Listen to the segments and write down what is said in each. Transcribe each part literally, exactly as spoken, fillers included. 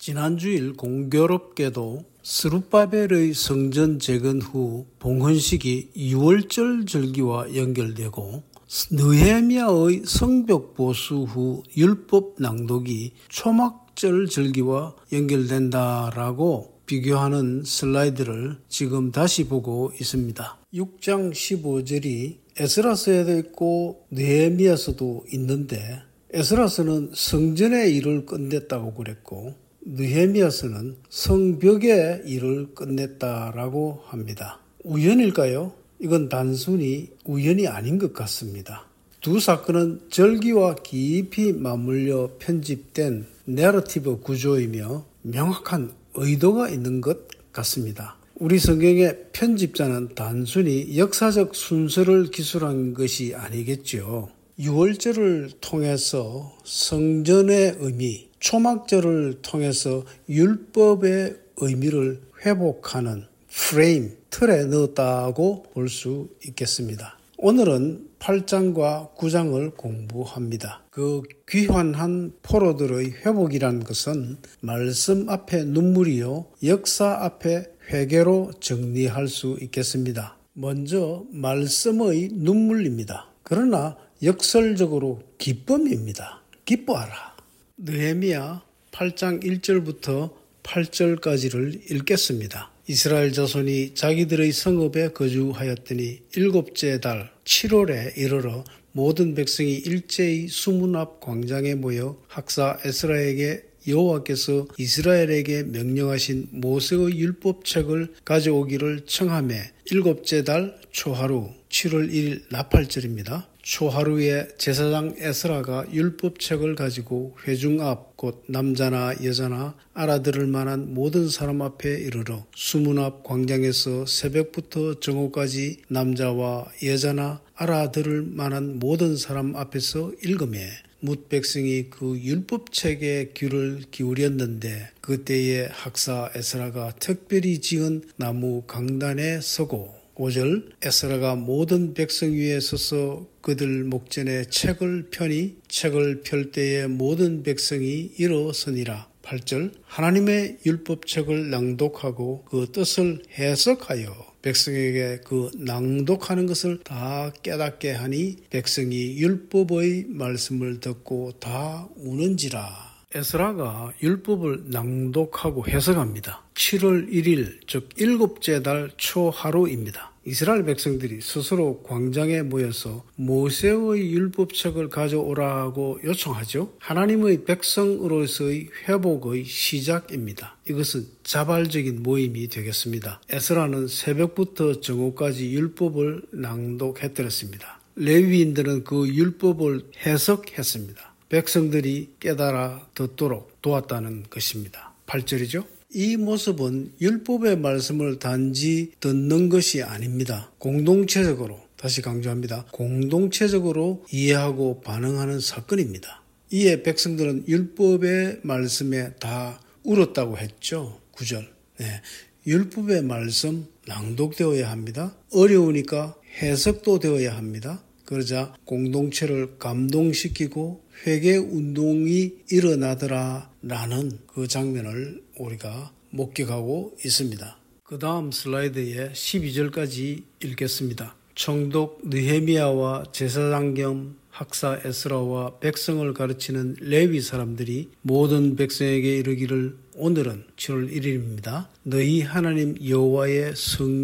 지난주일 공교롭게도 스룹바벨의 성전 재건 후 봉헌식이 유월절 절기와 연결되고 느헤미야의 성벽 보수 후 율법 낭독이 초막절 절기와 연결된다라고 비교하는 슬라이드를 지금 다시 보고 있습니다. 육 장 십오 절이 에스라서에도 있고 느헤미야서도 있는데 에스라서는 성전의 일을 끝냈다고 그랬고 느헤미야서는 성벽의 일을 끝냈다라고 합니다. 우연일까요? 이건 단순히 우연이 아닌 것 같습니다. 두 사건은 절기와 깊이 맞물려 편집된 내러티브 구조이며 명확한 의도가 있는 것 같습니다. 우리 성경의 편집자는 단순히 역사적 순서를 기술한 것이 아니겠죠. 유월절을 통해서 성전의 의미, 초막절을 통해서 율법의 의미를 회복하는 프레임, 틀에 넣었다고 볼 수 있겠습니다. 오늘은 팔 장과 구 장을 공부합니다. 그 귀환한 포로들의 회복이란 것은 말씀 앞에 눈물이요, 역사 앞에 회개로 정리할 수 있겠습니다. 먼저 말씀의 눈물입니다. 그러나 역설적으로 기쁨입니다. 기뻐하라. 느헤미야 팔 장 일 절부터 팔 절까지를 읽겠습니다. 이스라엘 자손이 자기들의 성읍에 거주하였더니 일곱째 달 칠월에 이르러 모든 백성이 일제히 수문 앞 광장에 모여 학사 에스라에게 여호와께서 이스라엘에게 명령하신 모세의 율법책을 가져오기를 청하매 일곱째 달 초하루 칠월 일일 나팔절입니다. 초하루에 제사장 에스라가 율법책을 가지고 회중 앞 곧 남자나 여자나 알아들을 만한 모든 사람 앞에 이르러 수문 앞 광장에서 새벽부터 정오까지 남자와 여자나 알아들을 만한 모든 사람 앞에서 읽으매 뭇 백성이 그 율법책에 귀를 기울였는데 그때에 학사 에스라가 특별히 지은 나무 강단에 서고 오 절 에스라가 모든 백성 위에 서서 그들 목전에 책을 펴니 책을 펼 때에 모든 백성이 일어서니라. 팔 절 하나님의 율법책을 낭독하고 그 뜻을 해석하여 백성에게 그 낭독하는 것을 다 깨닫게 하니 백성이 율법의 말씀을 듣고 다 우는지라. 에스라가 율법을 낭독하고 해석합니다. 칠월 일일 즉 일곱째 달 초하루입니다. 이스라엘 백성들이 스스로 광장에 모여서 모세의 율법책을 가져오라고 요청하죠. 하나님의 백성으로서의 회복의 시작입니다. 이것은 자발적인 모임이 되겠습니다. 에스라는 새벽부터 정오까지 율법을 낭독해드렸습니다. 레위인들은 그 율법을 해석했습니다. 백성들이 깨달아 듣도록 도왔다는 것입니다. 팔 절이죠. 이 모습은 율법의 말씀을 단지 듣는 것이 아닙니다. 공동체적으로, 다시 강조합니다. 공동체적으로 이해하고 반응하는 사건입니다. 이에 백성들은 율법의 말씀에 다 울었다고 했죠. 구 절. 네. 율법의 말씀 낭독되어야 합니다. 어려우니까 해석도 되어야 합니다. 그러자 공동체를 감동시키고 회개 운동이 일어나더라라는 그 장면을 우리가 목격하고 있습니다. 그 다음 슬라이드에 십이 절까지 읽겠습니다. 총독 느헤미야와 제사장 겸 학사 에스라와 백성을 가르치는 레위 사람들이 모든 백성에게 이르기를 오늘은 칠월 일일입니다. 너희 하나님 여호와의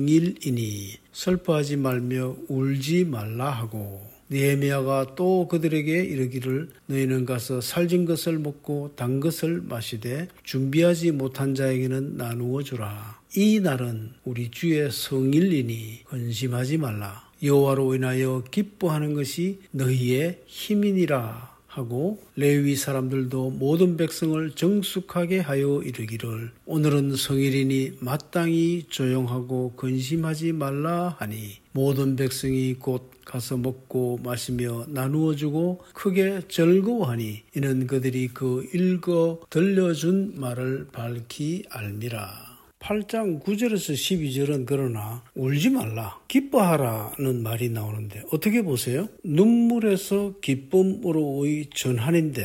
성일이니 슬퍼하지 말며 울지 말라 하고 느헤미야가 또 그들에게 이르기를 너희는 가서 살진 것을 먹고 단 것을 마시되 준비하지 못한 자에게는 나누어 주라. 이 날은 우리 주의 성일이니 근심하지 말라. 여호와로 인하여 기뻐하는 것이 너희의 힘이니라 하고 레위 사람들도 모든 백성을 정숙하게 하여 이르기를 오늘은 성일이니 마땅히 조용하고 근심하지 말라 하니 모든 백성이 곧 가서 먹고 마시며 나누어 주고 크게 즐거워하니 이는 그들이 그 읽어 들려준 말을 밝히 알미라. 팔 장 구 절에서 십이 절은 그러나 울지 말라, 기뻐하라는 말이 나오는데 어떻게 보세요? 눈물에서 기쁨으로의 전환인데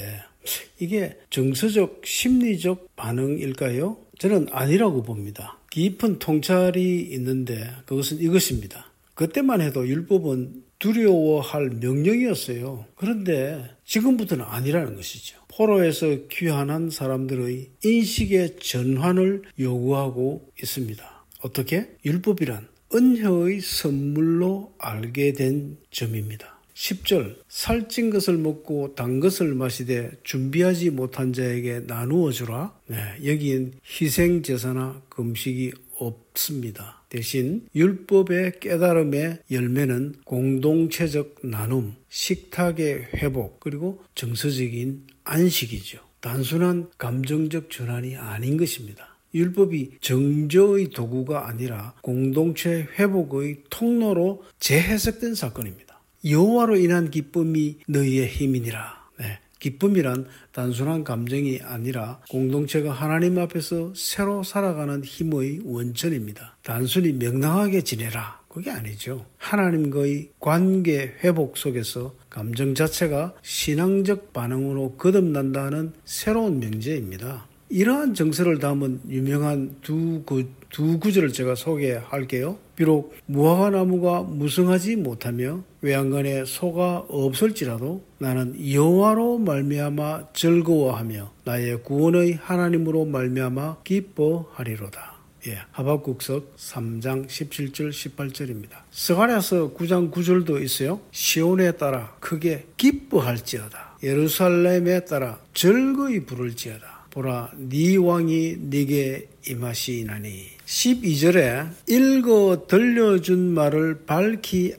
이게 정서적, 심리적 반응일까요? 저는 아니라고 봅니다. 깊은 통찰이 있는데 그것은 이것입니다. 그때만 해도 율법은 두려워할 명령이었어요. 그런데 지금부터는 아니라는 것이죠. 포로에서 귀환한 사람들의 인식의 전환을 요구하고 있습니다. 어떻게? 율법이란 은혜의 선물로 알게 된 점입니다. 십 절 살찐 것을 먹고 단 것을 마시되 준비하지 못한 자에게 나누어 주라. 네, 여기엔 희생제사나 금식이 없습니다. 대신 율법의 깨달음의 열매는 공동체적 나눔, 식탁의 회복, 그리고 정서적인 안식이죠. 단순한 감정적 전환이 아닌 것입니다. 율법이 정죄의 도구가 아니라 공동체 회복의 통로로 재해석된 사건입니다. 여호와로 인한 기쁨이 너희의 힘이니라. 네, 기쁨이란 단순한 감정이 아니라 공동체가 하나님 앞에서 새로 살아가는 힘의 원천입니다. 단순히 명랑하게 지내라. 그게 아니죠. 하나님과의 관계 회복 속에서 감정 자체가 신앙적 반응으로 거듭난다는 새로운 명제입니다. 이러한 정서를 담은 유명한 두, 구, 두 구절을 제가 소개할게요. 비록 무화과 나무가 무성하지 못하며 외양간에 소가 없을지라도 나는 여호와로 말미암아 즐거워하며 나의 구원의 하나님으로 말미암아 기뻐하리로다. 예, 하박국서 삼 장 십칠 절 십팔 절입니다. 스가랴서 구 장 구 절도 있어요. 시온에 따라 크게 기뻐할지어다. 예루살렘에 따라 즐거이 부를지어다. 보라, 네 왕이 네게 임하시나니. 십이 절에 읽어 들려준 말을 밝히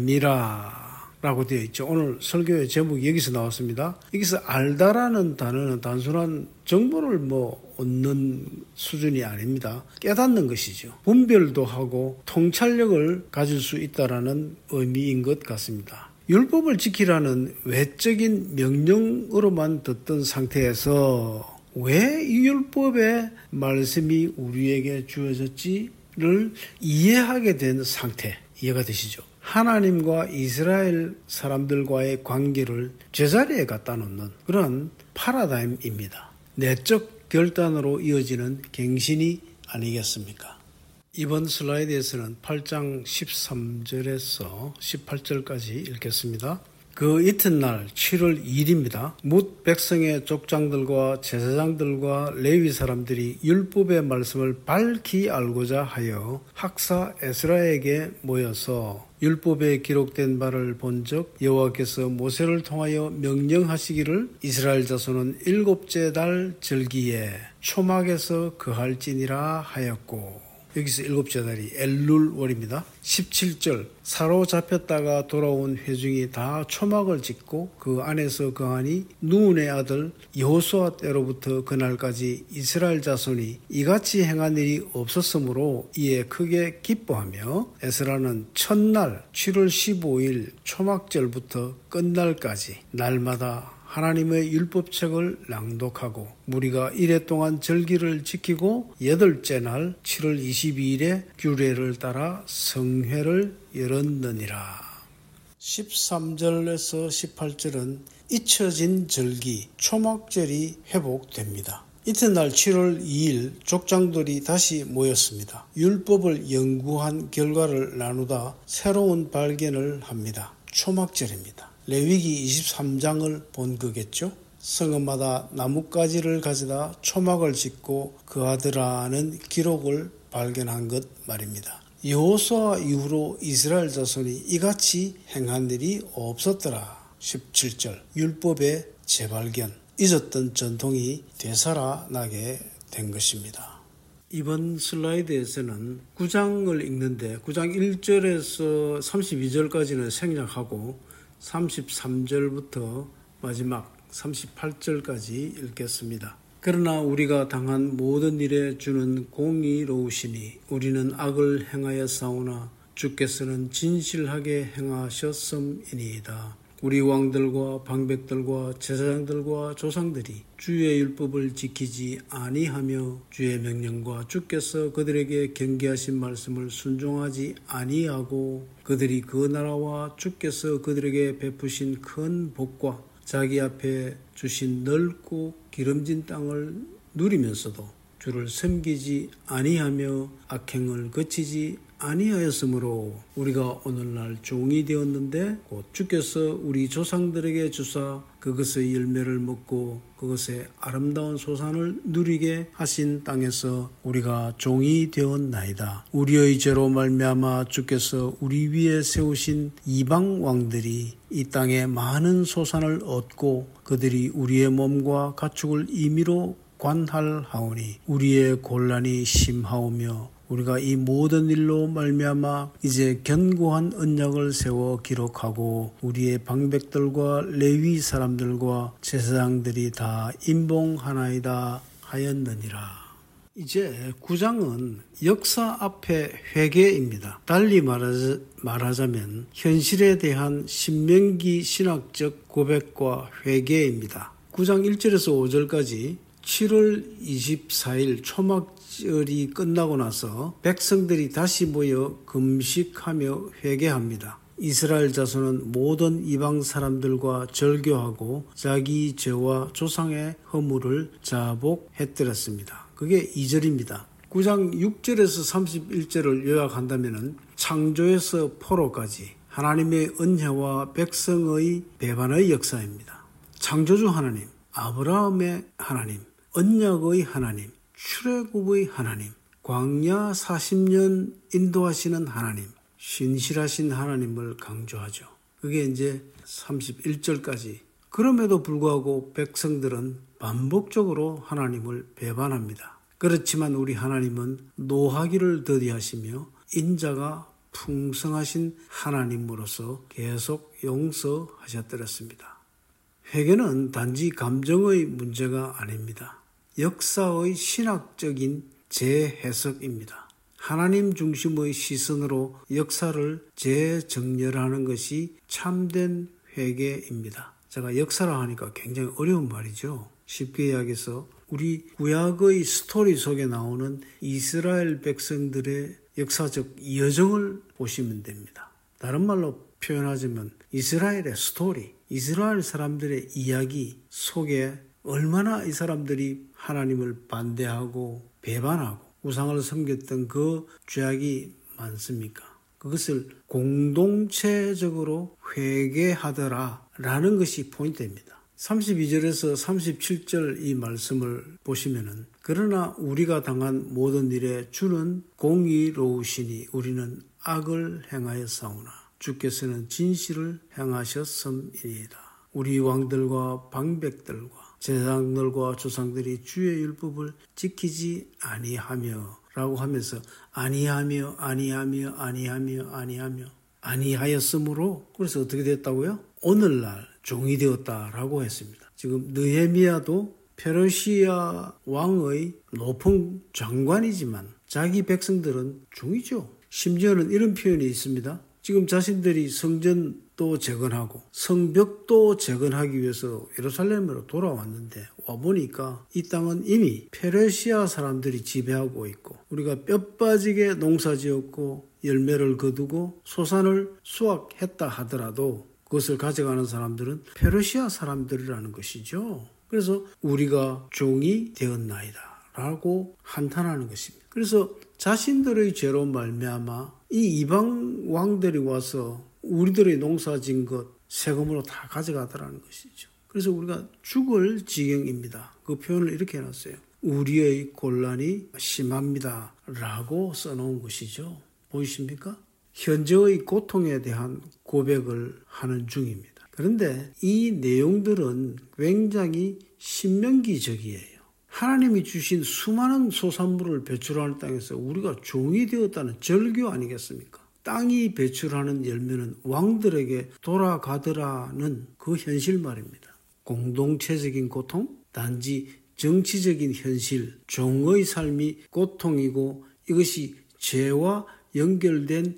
알미라 라고 되어 있죠. 오늘 설교의 제목이 여기서 나왔습니다. 여기서 알다라는 단어는 단순한 정보를 뭐 얻는 수준이 아닙니다. 깨닫는 것이죠. 분별도 하고 통찰력을 가질 수 있다라는 의미인 것 같습니다. 율법을 지키라는 외적인 명령으로만 듣던 상태에서 왜 이 율법의 말씀이 우리에게 주어졌지를 이해하게 된 상태, 이해가 되시죠? 하나님과 이스라엘 사람들과의 관계를 제자리에 갖다 놓는 그런 파라다임입니다. 내적 결단으로 이어지는 갱신이 아니겠습니까? 이번 슬라이드에서는 팔 장 십삼 절에서 십팔 절까지 읽겠습니다. 그 이튿날 칠월 이일입니다. 뭇 백성의 족장들과 제사장들과 레위 사람들이 율법의 말씀을 밝히 알고자 하여 학사 에스라에게 모여서 율법에 기록된 바를 본즉 여호와께서 모세를 통하여 명령하시기를 이스라엘 자손은 일곱째 달 절기에 초막에서 거할지니라 하였고, 여기서 일곱째 달이 엘룰월입니다. 십칠 절 사로잡혔다가 돌아온 회중이 다 초막을 짓고 그 안에서 거하니 누운의 아들 여호수아 때로부터 그날까지 이스라엘 자손이 이같이 행한 일이 없었으므로 이에 크게 기뻐하며 에스라는 첫날 칠월 십오일 초막절부터 끝날까지 날마다 하나님의 율법책을 낭독하고 무리가 이래 동안 절기를 지키고 여덟째 날 칠월 이십이일에 규례를 따라 성회를 열었느니라. 십삼 절에서 십팔 절은 잊혀진 절기, 초막절이 회복됩니다. 이튿날 칠월 이일 족장들이 다시 모였습니다. 율법을 연구한 결과를 나누다 새로운 발견을 합니다. 초막절입니다. 레위기 이십삼 장을 본 거겠죠. 성읍마다 나뭇가지를 가져다 초막을 짓고 거하더라는 기록을 발견한 것 말입니다. 여호수아 이후로 이스라엘 자손이 이같이 행한 일이 없었더라. 십칠 절 율법의 재발견, 잊었던 전통이 되살아나게 된 것입니다. 이번 슬라이드에서는 구 장을 읽는데 구 장 일 절에서 삼십이 절까지는 생략하고 삼십삼 절부터 마지막 삼십팔 절까지 읽겠습니다. 그러나 우리가 당한 모든 일에 주는 공의로우시니 우리는 악을 행하여 싸우나 주께서는 진실하게 행하셨음이니이다. 우리 왕들과 방백들과 제사장들과 조상들이 주의 율법을 지키지 아니하며 주의 명령과 주께서 그들에게 경계하신 말씀을 순종하지 아니하고 그들이 그 나라와 주께서 그들에게 베푸신 큰 복과 자기 앞에 주신 넓고 기름진 땅을 누리면서도 주를 섬기지 아니하며 악행을 거치지 아니하였으므로 우리가 오늘날 종이 되었는데 곧 주께서 우리 조상들에게 주사 그것의 열매를 먹고 그것의 아름다운 소산을 누리게 하신 땅에서 우리가 종이 되었나이다. 우리의 죄로 말미암아 주께서 우리 위에 세우신 이방 왕들이 이 땅에 많은 소산을 얻고 그들이 우리의 몸과 가축을 임의로 관할하오니 우리의 곤란이 심하오며 우리가 이 모든 일로 말미암아 이제 견고한 언약을 세워 기록하고 우리의 방백들과 레위 사람들과 제사장들이 다 임봉하나이다 하였느니라. 이제 구 장은 역사 앞에 회개입니다. 달리 말하자, 말하자면 현실에 대한 신명기 신학적 고백과 회개입니다. 구 장 일 절에서 오 절까지 칠월 이십사일 초막절이 끝나고 나서 백성들이 다시 모여 금식하며 회개합니다. 이스라엘 자손은 모든 이방 사람들과 절교하고 자기 죄와 조상의 허물을 자복했더랬습니다. 그게 이 절입니다. 구 장 육 절에서 삼십일 절을 요약한다면 창조에서 포로까지 하나님의 은혜와 백성의 배반의 역사입니다. 창조주 하나님, 아브라함의 하나님, 언약의 하나님, 출애굽의 하나님, 광야 사십 년 인도하시는 하나님, 신실하신 하나님을 강조하죠. 그게 이제 삼십일 절까지. 그럼에도 불구하고 백성들은 반복적으로 하나님을 배반합니다. 그렇지만 우리 하나님은 노하기를 더디하시며 인자가 풍성하신 하나님으로서 계속 용서하셨더랬습니다. 회개는 단지 감정의 문제가 아닙니다. 역사의 신학적인 재해석입니다. 하나님 중심의 시선으로 역사를 재정렬하는 것이 참된 회개입니다. 제가 역사라 하니까 굉장히 어려운 말이죠. 쉽게 이야기해서 우리 구약의 스토리 속에 나오는 이스라엘 백성들의 역사적 여정을 보시면 됩니다. 다른 말로 표현하자면 이스라엘의 스토리, 이스라엘 사람들의 이야기 속에 얼마나 이 사람들이 하나님을 반대하고 배반하고 우상을 섬겼던 그 죄악이 많습니까? 그것을 공동체적으로 회개하더라라는 것이 포인트입니다. 삼십이 절에서 삼십칠 절 이 말씀을 보시면은 그러나 우리가 당한 모든 일에 주는 공의로우시니 우리는 악을 행하였사오나 주께서는 진실을 행하셨음이니이다. 우리 왕들과 방백들과 제사장들과 조상들이 주의 율법을 지키지 아니하며 라고 하면서 아니하며 아니하며 아니하며 아니하며 아니하였으므로 그래서 어떻게 됐다고요? 오늘날 종이 되었다라고 했습니다. 지금 느헤미야도 페르시아 왕의 높은 장관이지만 자기 백성들은 종이죠. 심지어는 이런 표현이 있습니다. 지금 자신들이 성전도 재건하고 성벽도 재건하기 위해서 예루살렘으로 돌아왔는데 와보니까 이 땅은 이미 페르시아 사람들이 지배하고 있고 우리가 뼈 빠지게 농사지었고 열매를 거두고 소산을 수확했다 하더라도 그것을 가져가는 사람들은 페르시아 사람들이라는 것이죠. 그래서 우리가 종이 되었나이다 라고 한탄하는 것입니다. 그래서 자신들의 죄로 말미암아 이 이방 왕들이 와서 우리들의 농사진 것 세금으로 다 가져가더라는 것이죠. 그래서 우리가 죽을 지경입니다. 그 표현을 이렇게 해놨어요. 우리의 곤란이 심합니다 라고 써놓은 것이죠. 보이십니까? 현재의 고통에 대한 고백을 하는 중입니다. 그런데 이 내용들은 굉장히 신명기적이에요. 하나님이 주신 수많은 소산물을 배출하는 땅에서 우리가 종이 되었다는 절교 아니겠습니까? 땅이 배출하는 열매는 왕들에게 돌아가더라는 그 현실 말입니다. 공동체적인 고통, 단지 정치적인 현실, 종의 삶이 고통이고 이것이 죄와 연결된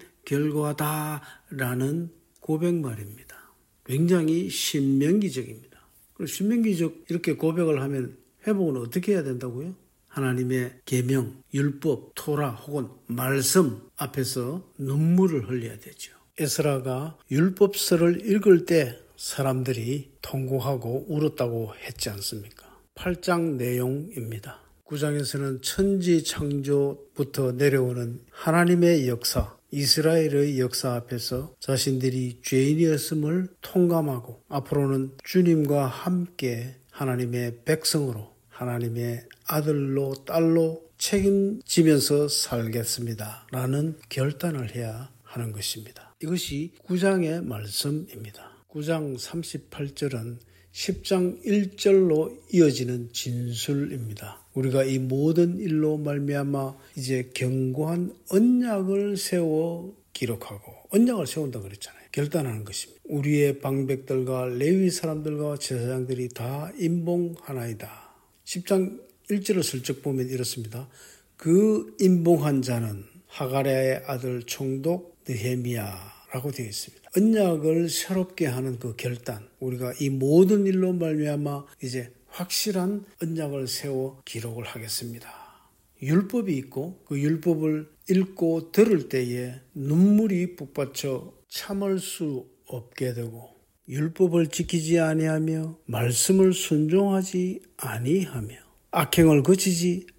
결과다라는 고백 말입니다. 굉장히 신명기적입니다. 그리고 신명기적 이렇게 고백을 하면 회복은 어떻게 해야 된다고요? 하나님의 계명, 율법, 토라 혹은 말씀 앞에서 눈물을 흘려야 되죠. 에스라가 율법서를 읽을 때 사람들이 통곡하고 울었다고 했지 않습니까? 팔 장 내용입니다. 구 장에서는 천지 창조부터 내려오는 하나님의 역사, 이스라엘의 역사 앞에서 자신들이 죄인이었음을 통감하고 앞으로는 주님과 함께 하나님의 백성으로 하나님의 아들로 딸로 책임지면서 살겠습니다 라는 결단을 해야 하는 것입니다. 이것이 구 장의 말씀입니다. 구 장 삼십팔 절은 십 장 일 절로 이어지는 진술입니다. 우리가 이 모든 일로 말미암아 이제 견고한 언약을 세워 기록하고, 언약을 세운다 그랬잖아요. 결단하는 것입니다. 우리의 방백들과 레위 사람들과 제사장들이 다 임봉하나이다. 십 장 일 절을 슬쩍 보면 이렇습니다. 그 임봉한 자는 하가랴의 아들 총독 느헤미야라고 되어 있습니다. 언약을 새롭게 하는 그 결단, 우리가 이 모든 일로 말미암아 이제 확실한 언약을 세워 기록을 하겠습니다. 율법이 있고 그 율법을 읽고 들을 때에 눈물이 북받쳐 참을 수 없게 되고, 율법을 지키지 아니하며 말씀을 순종하지 아니하며 악행을 그치지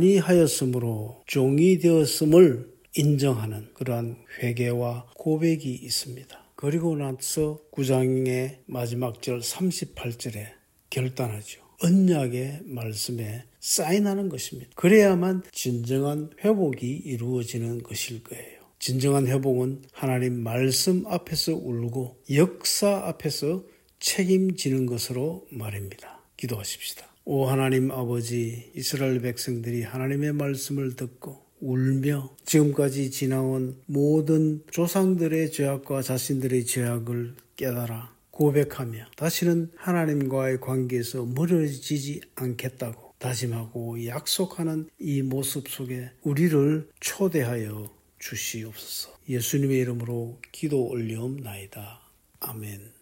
아니하였으므로 종이 되었음을 인정하는 그러한 회개와 고백이 있습니다. 그리고 나서 구 장의 마지막 절 삼십팔 절에 결단하죠. 언약의 말씀에 사인하는 것입니다. 그래야만 진정한 회복이 이루어지는 것일 거예요. 진정한 회복은 하나님 말씀 앞에서 울고 역사 앞에서 책임지는 것으로 말입니다. 기도하십시다. 오 하나님 아버지, 이스라엘 백성들이 하나님의 말씀을 듣고 울며 지금까지 지나온 모든 조상들의 죄악과 자신들의 죄악을 깨달아 고백하며 다시는 하나님과의 관계에서 멀어지지 않겠다고 다짐하고 약속하는 이 모습 속에 우리를 초대하여 주시옵소서. 예수님의 이름으로 기도 올리옵나이다. 아멘.